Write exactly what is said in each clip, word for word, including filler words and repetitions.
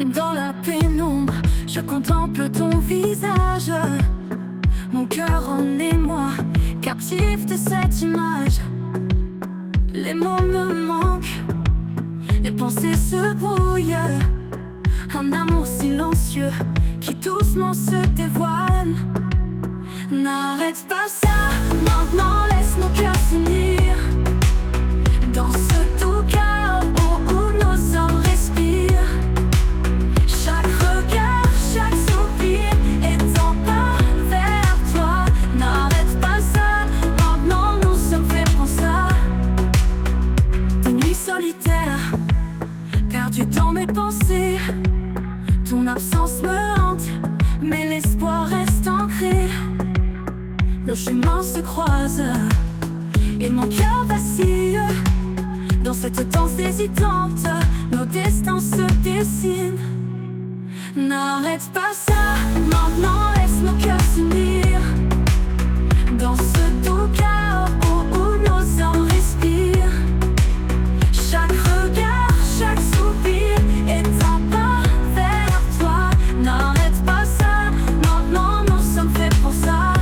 Dans la pénombre, je contemple ton visage. Mon cœur en émoi, captif de cette image. Les mots me manquent, les pensées se brouillent. Un amour silencieux qui doucement se dévoile. N'arrête pas ça, maintenant laisse nos cœurs s'unir. Dans ce doux chaos où nos âmes respirent. Chaque regard, chaque soupir est un pas vers toi. N'arrête pas ça, maintenant nous sommes faits pour ça. Des nuits solitaires, perdues dans mes pensées. Ton absence me hante, mais l'espoir reste ancré. Nos chemins se croisent et mon cœur vacille. Dans cette danse hésitante, nos destins se dessinent. N'arrête pas ça, maintenant laisse nos cœurs s'unir. Dans ce doux chaos où nos âmes respirent. Chaque regard, chaque soupir est un pas vers toi. N'arrête pas ça, maintenant nous sommes faits pour ça.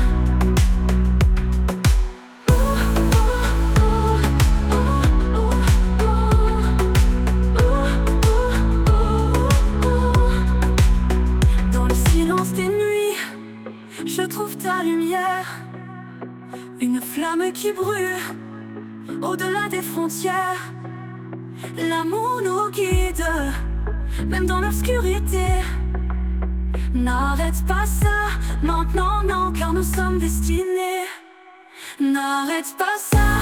Dans le silence des nuits, je trouve ta lumière. Une flamme qui brûle au-delà des frontières. L'amour nous guide, même dans l'obscurité. N'arrête pas ça, maintenant non, car nous sommes destinés. N'arrête pas ça.